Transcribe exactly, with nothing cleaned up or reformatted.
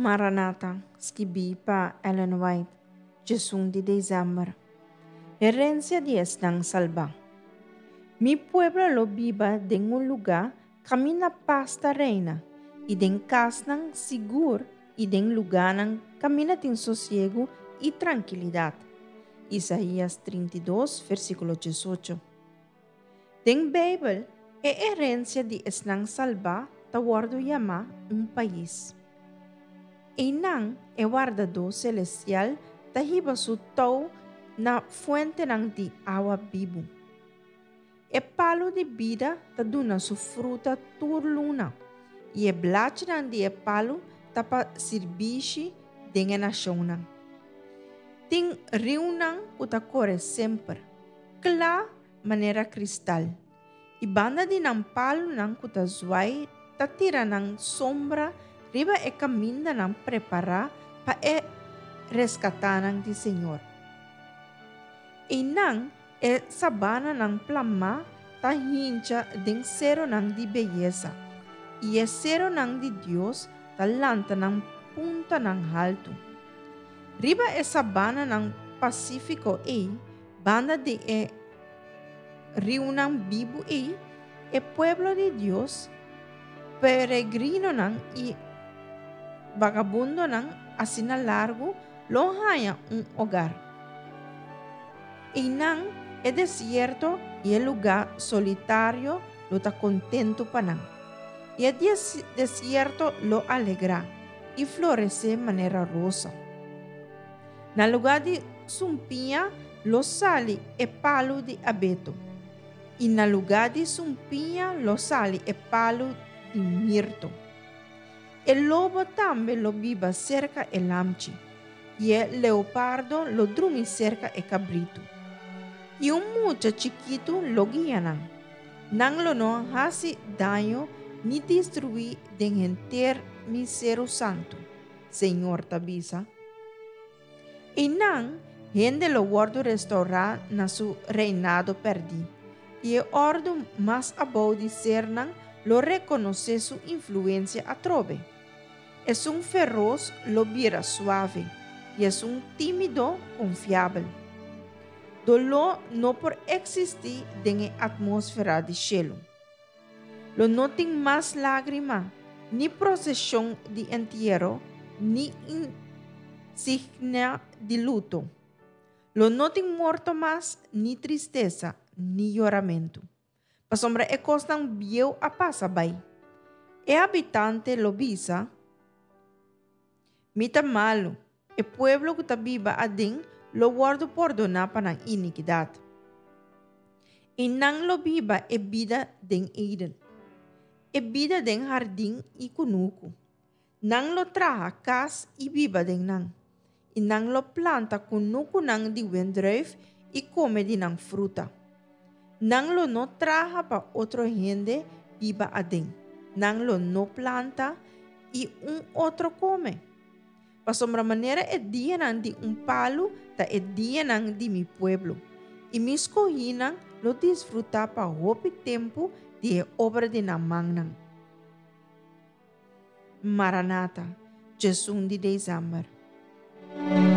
Maranatha, escrevi pa Ellen White, diciassette de dezembro. Herencia de Esnang Salva. Mi pueblo lo viva en un lugar camina pasta reina, y den casnan seguro, y den luganan camina en sosiego y tranquilidad. Isaías treinta y dos, versículo dieciocho. Den Bible e herencia de Esnang Salva ta guardo llama un país. Inang e guardador celestial tahiba su tau na fuente nang di agua vivo. E palo de vida ta duna su fruta tur luna. E e blach nang di e palo ta pa sirbishi dengan nasyona. Ting riunang uta corre sempre. Kla manera cristal. I banda di nang palo nang kuta zuai ta tira nang sombra riba e caminda nang prepara pa e rescatanang di Senhor. E nang e sabana nang plama ta hincha den sero nang di belleza. E e sero nang di Dios ta lanta nang punta nang alto. Riba e sabana nang Pacífico e banda di e rio nang bibo e e pueblo de Dios peregrino nang i vagabundo nang asina largo lo haya un hogar. Y nang e desierto y el lugar solitario lo ta contento panang. Y el des desierto lo alegra y florece de manera rosa. Na lugar de sumpia lo sali e palo de abeto. Y na lugar de sumpia lo sali e palo de mirto. El lobo también lo viva cerca el lamchi, y el leopardo lo drumi cerca el cabrito. Y un mucho chiquito lo guían. Nang lo no hace daño ni destruir den enter mi cero santo, Señor tabisa. Y nang gente lo guardo restaurar na su reinado perdi. Y el ordo más abau de ser nang lo reconoce su influencia atrobe. Es un feroz lobira suave y es un tímido confiable. Dolor no por existir en la atmósfera de cielo. Lo no tiene más lágrima, ni procesión de entierro, ni insignia de luto. Lo no tiene muerto más, ni tristeza, ni lloramento. Pa sombra e costan view a pasa bay. E habitante lo visa, mita malo, e pueblo que viva adin lo guardo por donar para la iniquidad. E nang lo viva e vida den Eden, e vida den jardín y kunuku. Nang lo traja cas y viva den nang. E nang lo planta kunuku nang di wendruif y come di nang fruta. Nang lo no traja pa otro gente viva adin. Nang lo no planta y un otro come. Pa sombra manera e dia nang di un palo ta e dia nang di mi pueblo. Y mis cojinan lo disfruta pa hopi tempo di e obra de namang nang. Maranatha, diciassette de dezembro.